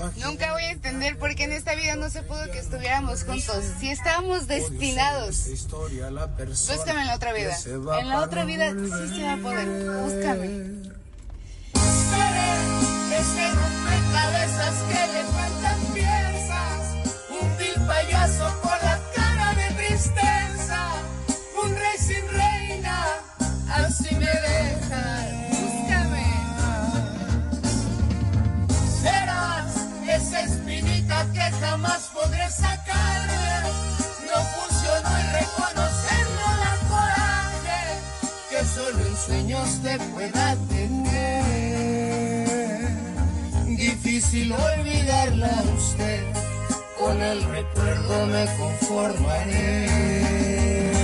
Nunca voy a entender por qué en esta vida no se pudo que estuviéramos juntos. Si estábamos destinados. Búscame en la otra vida. En la otra vida sí se va a poder. Búscame. Seré ese rompecabezas que le faltan piezas, un vil payaso con la cara de tristeza, un rey sin reina, así me deja. Búscame. Serás esa espinita que jamás podré sacarme, no funcionó y reconocerlo da coraje, que solo en sueños te pueda tener. Difícil olvidarla a usted, con el recuerdo me conformaré.